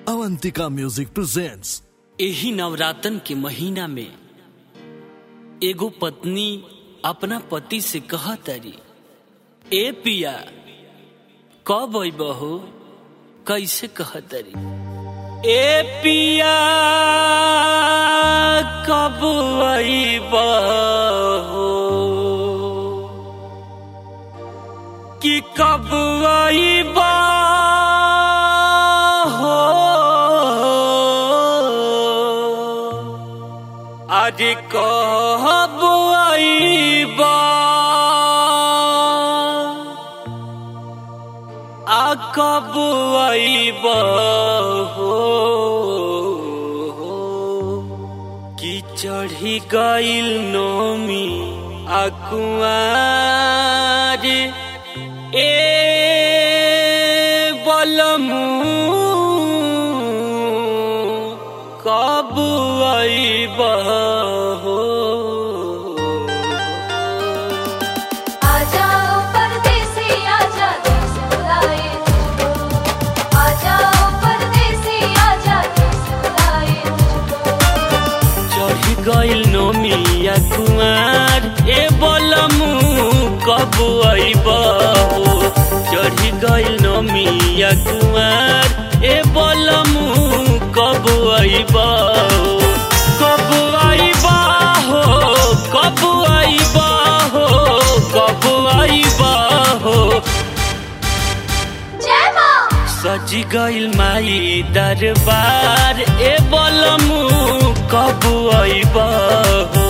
Avantika music presents. एही नवरातन के महीना में एगो पत्नी अपना पति से कहतरी, ए पिया कब अइबहो? कैसे कहतरी, ए पिया कब अइबहो कि कब अइबहो आज कब अइबा आ कब अइबा हो कि चढ़ी गइल नौमी आ कुंवार ए बलमू कब अइबा हो? आजाओ परदेसी आजा देश बुलाए तुझको, आजाओ परदेसी आजा देश बुलाए तुझको। चढ़ी गइल नौमिया कुंवार ए बलमू कब अइबा हो? चढ़ी गइल नौमिया कुंवार ए बलमू कब अइबा हो? कब अइबा हो? कब अइबा हो? कब अइबा हो? जय मां। सजी गइल माई दरबार ए बलमू कब अइबा हो?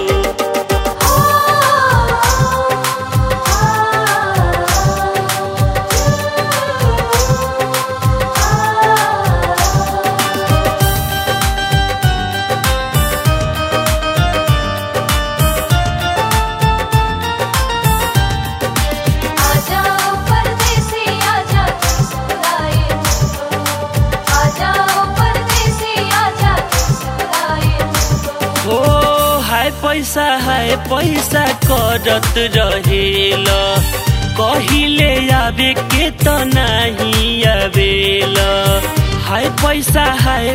आजाओ परदेसी आजा देश बुलाए तुझको, आजाओ परदेसी आजा देश बुलाए तुझको। हो हाय पैसा करत रहेला, कहिले आवे के त नाही आवेला। हाय पैसा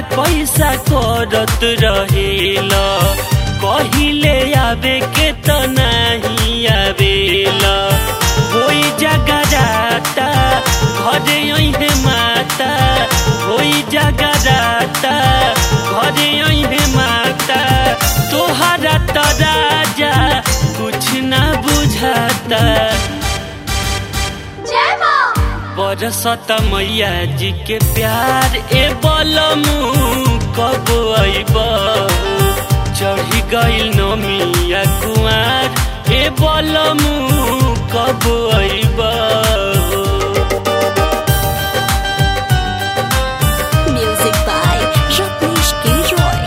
करत रहेला, कहिले आवे के त नाही आवेला। होई जगराता घरे अइहे माता, होई जगराता घरे अइहे माता। तोहरा त राजा कुछ ना बुझाता, जय मां। बरसत मैया जी के प्यार ए बलमू कब अइबा हो? चढ़ी गइल नौमिया कुंवार ए बलमू कब अइबा हो? Music by Rajneesh Gilroy.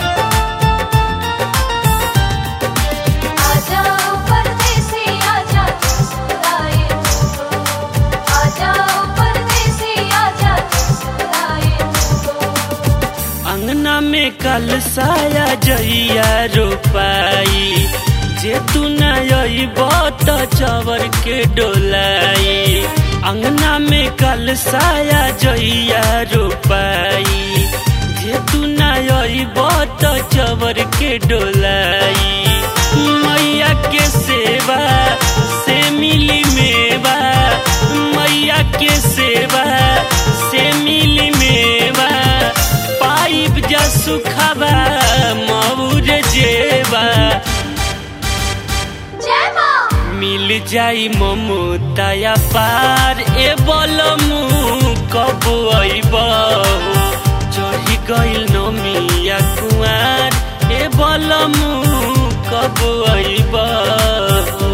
आजाओ परदेसी आजा देश बुलाए तुझको, आजाओ परदेसी आजा देश बुलाए तुझको। अंगना में कलसाया जइया रोपाई, जे तू न अइबा त चवर के डोलाई। अंगना में कलसाया जइया रोपाई, जे तू न अइबा त चवर के डोलाई। मैया के सेवा से मिली मेवा, मैया के सेवा से मिली मेवा। पाइब जा सुखबा मऊर जेबा, जय मां। मिल जाई ममता या पार ए बलमू कब अइबा हो? चढ़ी गइल नौमिया कुंवार ए बलमू कब अइबा हो?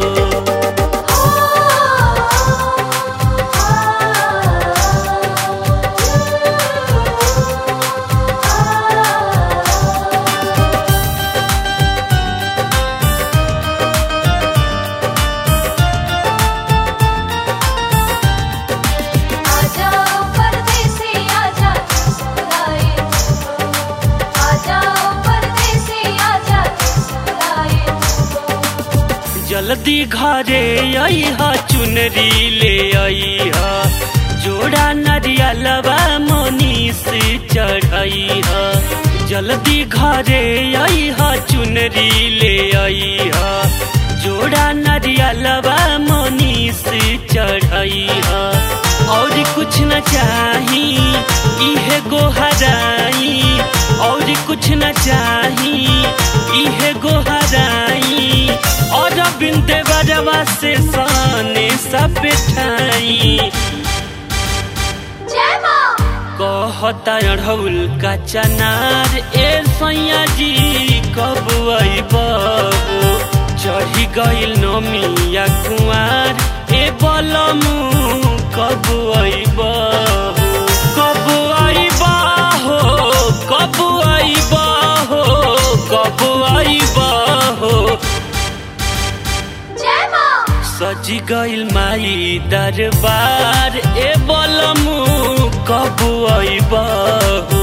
आजाओ परदेसी आजा देश बुलाए तुझको, आजाओ परदेसी आजा देश बुलाए तुझको। जल्दी घरे अइहा, चुनरी ले अइहा, जोड़ा नरियलवा मनीष चढ़ई ह जल्दी घरे आई ह चुनरी ले आई ह जोड़ा नरियलवा मनीष चढ़ई ह और कुछ न चाही इहे गोहराई और कुछ न चाही इहे गोहराई और बिंदे बजवा से साने सब ठाई कहता अढ़ौल का चनार ए सैया जी कब अइबहु चढ़ी गइल नमिया कुआर ए बलमु कब अइबहु कब अइबहु कब अइबहु कब अइबहु सजी गइल माई दरबार ए बलमु कब अइबहु